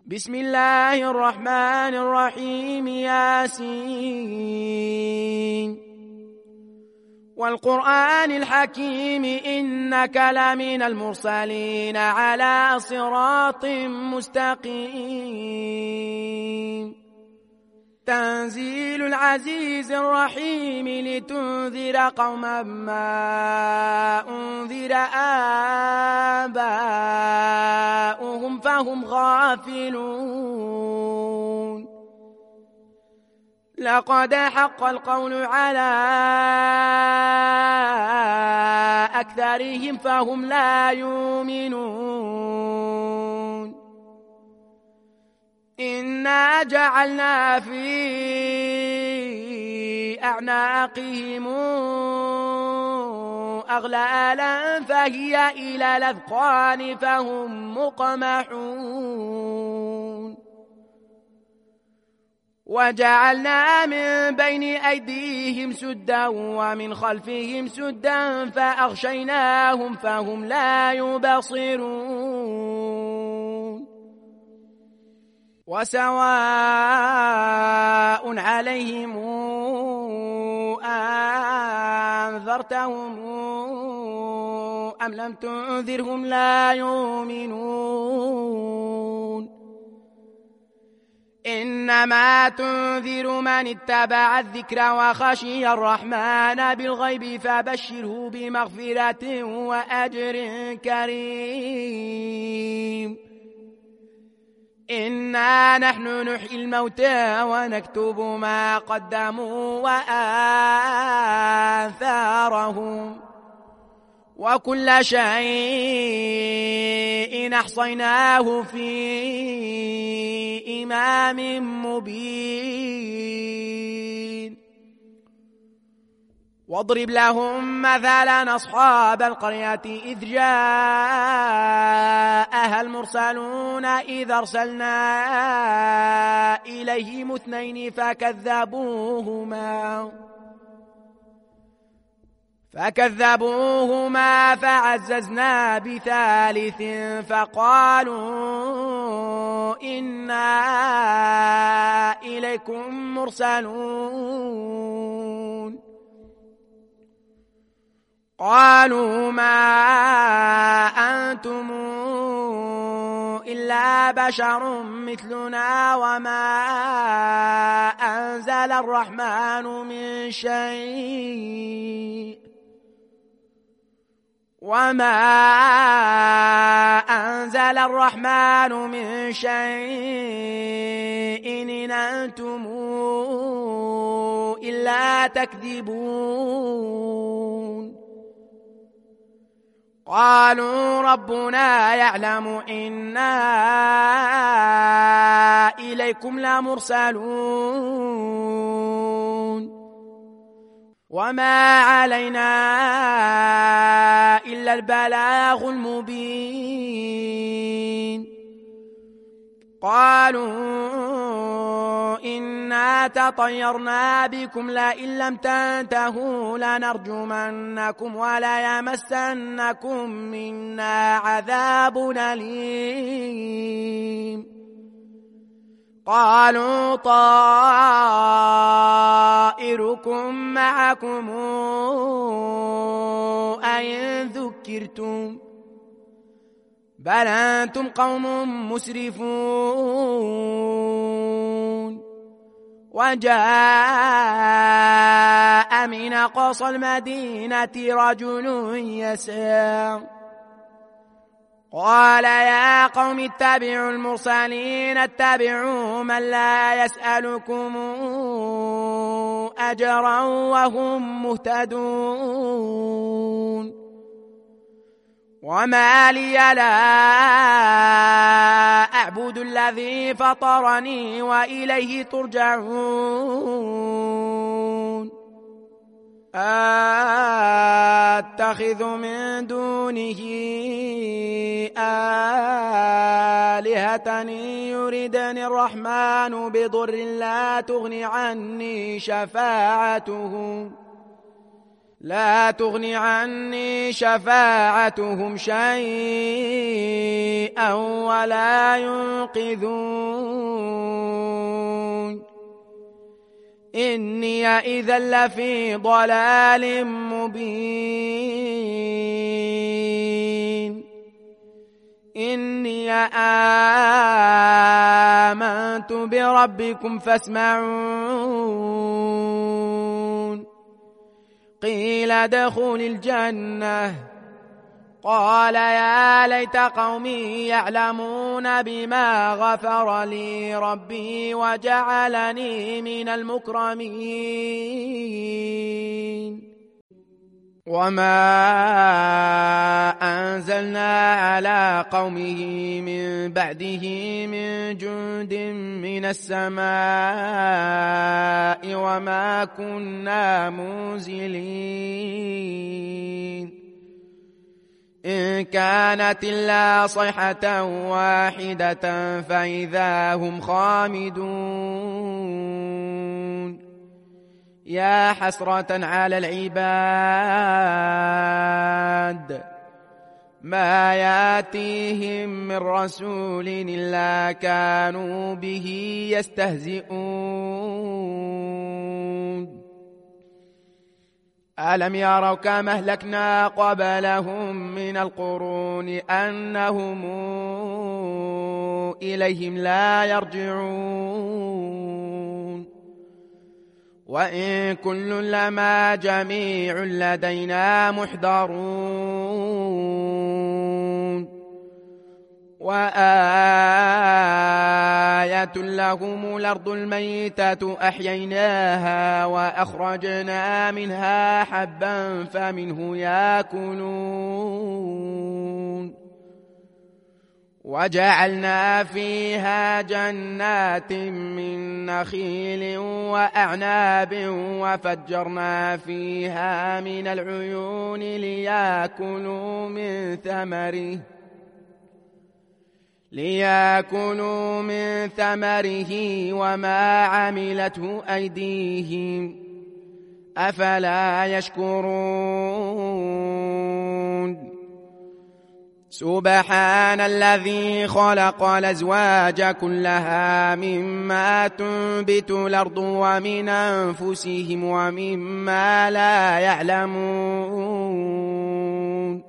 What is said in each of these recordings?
بسم الله الرحمن الرحيم. ياسين والقرآن الحكيم إنك لمن المرسلين على صراط مستقيم. تنزيل العزيز الرحيم لتنذر قوما ما أنذر آباؤهم فهم غافلون. لقد حق القول على أكثرهم فهم لا يؤمنون. إنا جعلنا في أعناقهم أغلالا فهي إلى الأذقان فهم مقمحون. وجعلنا من بين أيديهم سدا ومن خلفهم سدا فأغشيناهم فهم لا يبصرون. وسواء عليهم أنذرتهم أم لم تنذرهم لا يؤمنون. إنما تنذر من اتبع الذكر وخشي الرحمن بالغيب فبشره بمغفرة وأجر كريم. إنا نحن نحيي الموتى ونكتب ما قدموا وآثارهم وكل شيء أحصيناه في إمام مبين. واضرب لهم مثلا أصحاب القرية إذ جاءها المرسلون إذ أرسلنا إليهم اثنين فكذبوهما فعززنا بثالث فقالوا إنا إليكم مرسلون. قالوا ما أنتم إلا بشر مثلنا وما أنزل الرحمن من شيء إن أنتم إلا تكذبون. قالوا ربنا يعلم إنا إليكم لمرسلون وما علينا إلا البلاغ المبين. قالوا إنا تطيرنا بكم لئن لم تنتهوا لنرجمنكم ولا يمسنكم منا عذاب أليم. قالوا طائركم معكم أئن ذكرتم بل أنتم قوم مسرفون. وجاء من أقصى المدينة رجل يسعى قال يا قوم اتبعوا المرسلين اتبعوا من لا يسألكم أجرا وهم مهتدون. وما لي لا أعبد الذي فطرني وإليه ترجعون. أتخذ من دونه آلهة يردني الرحمن بضر لا تغني عني شفاعتهم لا تغني عني شفاعتهم شيئا ولا ينقذون إني إذا لفي ضلال مبين إني آمنت بربكم فاسمعون قيل ادخل الجنة قال يا ليت قومي يعلمون بما غفر لي ربي وجعلني من المكرمين وما أنزلنا على قومه من بعده من جند من السماء وما كنا منزلين إن كانت إلا صيحة واحدة فإذا هم خامدون يا حسرة على العباد ما ياتيهم من رسول إلا كانوا به يستهزئون ألم يروا كما أهلكنا قبلهم من القرون أنهم إليهم لا يرجعون وإن كل لما جميع لدينا محضرون وآية لهم الأرض الميتة أحييناها وأخرجنا منها حبا فمنه يأكلون وجعلنا فيها جنات من نخيل وأعناب وفجرنا فيها من العيون ليأكلوا من ثمره وما عملته أيديهم أفلا يشكرون سبحان الذي خلق الأزواج كلها مما تنبت الأرض ومن أنفسهم ومما لا يعلمون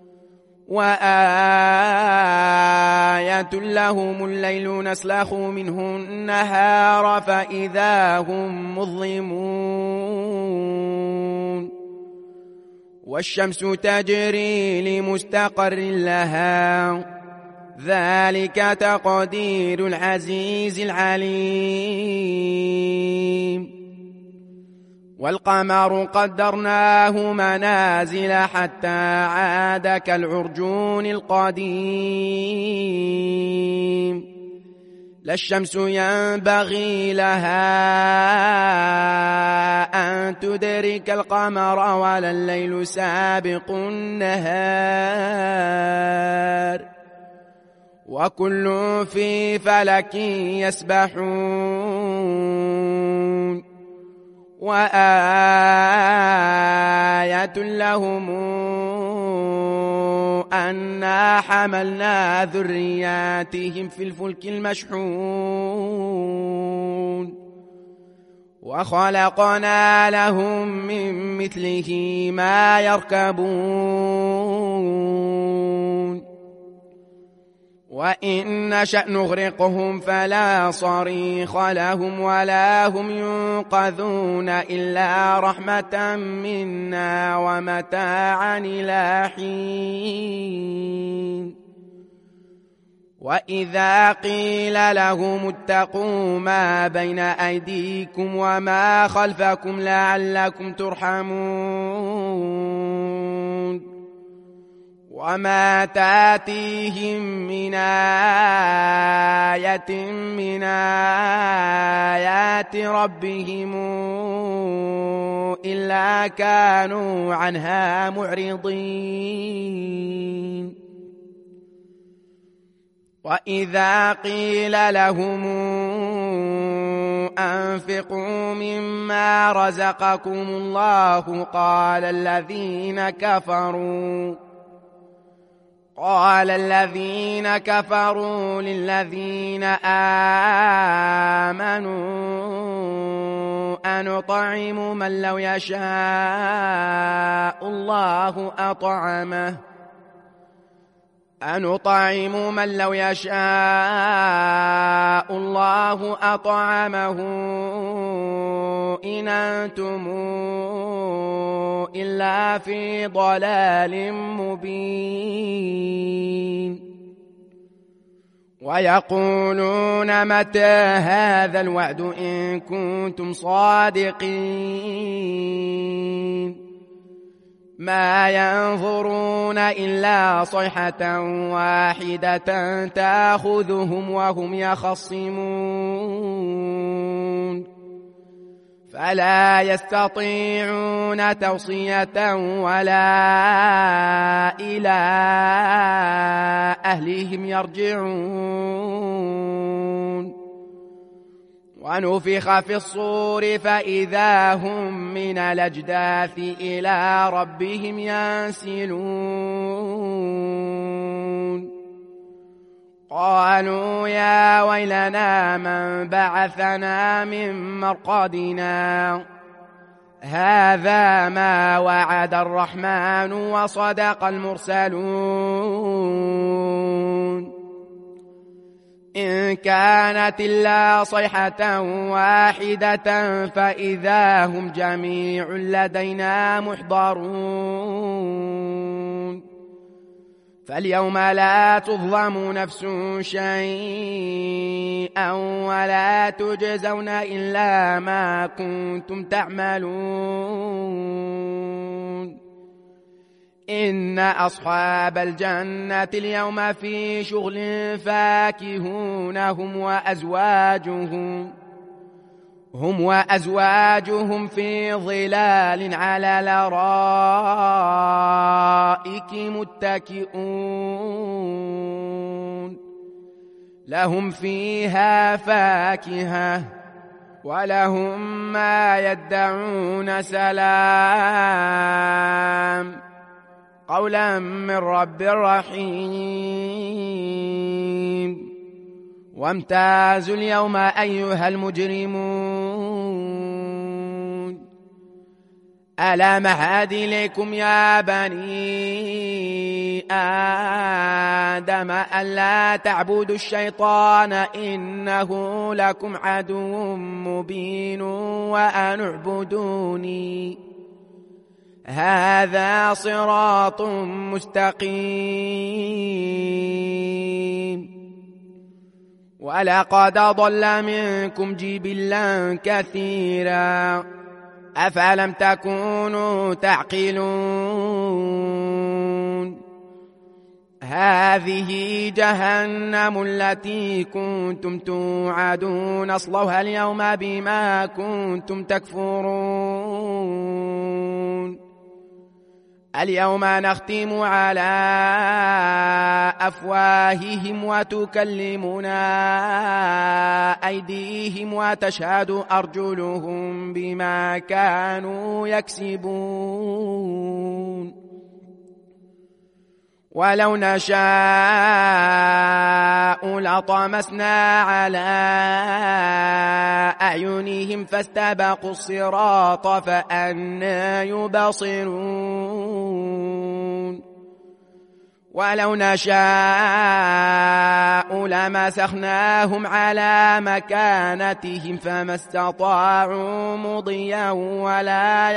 وآية لهم الليل نسلخ منه النهار فإذا هم مظلمون والشمس تجري لمستقر لها ذلك تقدير العزيز العليم والقمر قدرناه منازل حتى عاد كالعرجون القديم لا الشمس ينبغي لها أن تدرك القمر ولا الليل سابق النهار وكل في فلك يسبحون وآية لهم أنا حملنا ذرياتهم في الفلك المشحون وخلقنا لهم من مثله ما يركبون وإن نشأ نغرقهم فلا صريخ لهم ولا هم ينقذون إلا رحمة منا ومتاعا إلى حين وإذا قيل لهم اتقوا ما بين أيديكم وما خلفكم لعلكم ترحمون وما تاتيهم من آية من آيات ربهم إلا كانوا عنها معرضين وإذا قيل لهم أنفقوا مما رزقكم الله قال الذين كفروا للذين آمنوا أنطعم من لو يشاء الله أطعمه إن أنتم إلا في ضلال مبين ويقولون متى هذا الوعد إن كنتم صادقين ما ينظرون إلا صيحة واحدة تأخذهم وهم يخصمون فلا يستطيعون توصية ولا إلى أهلهم يرجعون ونفخ في الصور فإذا هم من الأجداث إلى ربهم ينسلون قالوا يا ويلنا من بعثنا من مرقدنا هذا ما وعد الرحمن وصدق المرسلون إن كانت إلا صيحة واحدة فإذا هم جميع لدينا محضرون فاليوم لا تظلم نفس شيئا ولا تجزون إلا ما كنتم تعملون إن أصحاب الجنة اليوم في شغل فاكهون هم وأزواجهم في ظلال على الأرائك متكئون لهم فيها فاكهة ولهم ما يدعون سلام قولا من رب رحيم وامتازوا اليوم أيها المجرمون ألم أعهد إليكم يا بني آدم ألا تعبدوا الشيطان إنه لكم عدو مبين وأن اعبدوني هذا صراط مستقيم ولقد ضل منكم جبلا كثيرا أفلم تكونوا تعقلون هذه جهنم التي كنتم توعدون اصلوها اليوم بما كنتم تكفرون اليوم نختم على أفواههم وتكلمنا أيديهم وتشهد أرجلهم بما كانوا يكسبون ولو نشاء لطمسنا على أعينهم فاستبقوا الصراط فأنى يبصرون ولو نشاء لمسخناهم على مكانتهم فما استطاعوا مضيا ولا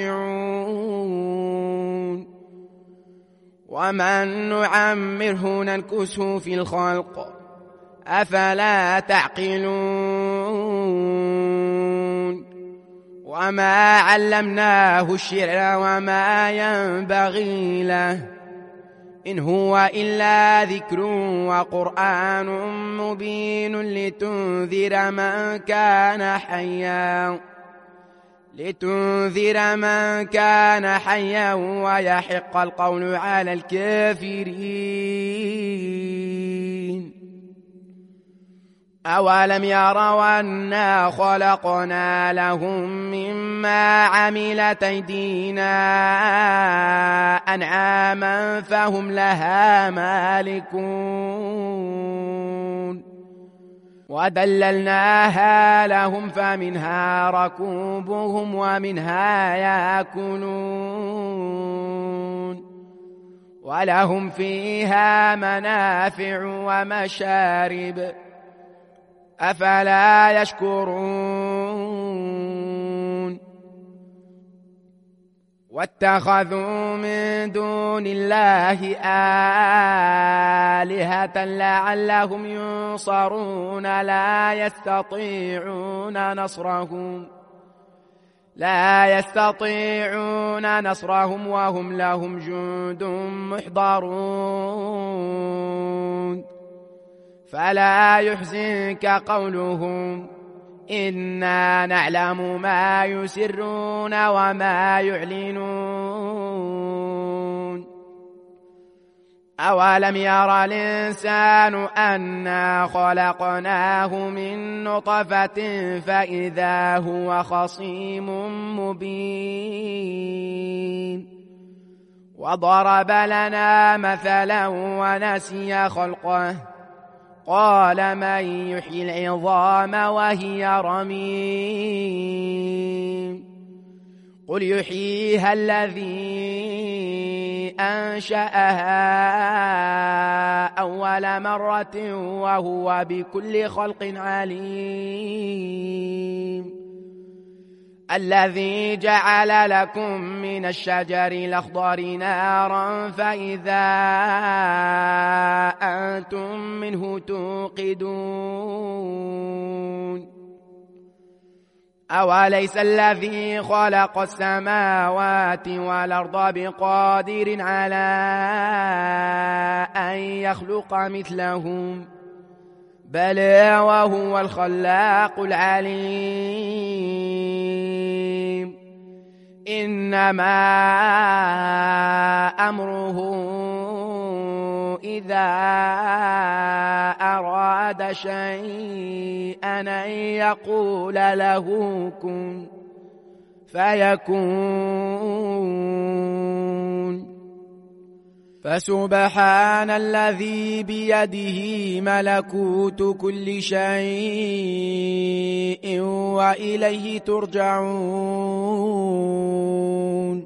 يرجعون ومن نعمره ننكسه في الخلق أفلا تعقلون وما علمناه الشعر وما ينبغي له إن هو إلا ذكر وقرآن مبين لتنذر من كان حيا ويحق القول على الكافرين أولم يروا أنا خلقنا لهم مما عملت أيدينا أنعاما فهم لها مالكون وذللناها لهم فمنها ركوبهم ومنها يأكلون ولهم فيها منافع ومشارب أفلا يشكرون واتخذوا من دون الله آلهة لعلهم ينصرون لا يستطيعون نصرهم وهم لهم جند محضرون فلا يحزنك قولهم إنا نعلم ما يسرون وما يعلنون أولم يرى الإنسان أنا خلقناه من نطفة فإذا هو خصيم مبين وضرب لنا مثلا ونسي خلقه قال من يحيي العظام وهي رميم قل يحييها الذي أنشأها أول مرة وهو بكل خلق عليم الذي جعل لكم من الشجر الأخضر نارا فإذا أنتم منه توقدون أوليس الذي خلق السماوات والأرض بقادر على أن يخلق مثلهم بل وهو الخلاق العليم إنما أمره إذا أراد شيئا أن يقول له كن فيكون فسبحان الذي بيده ملكوت كل شيء وإليه ترجعون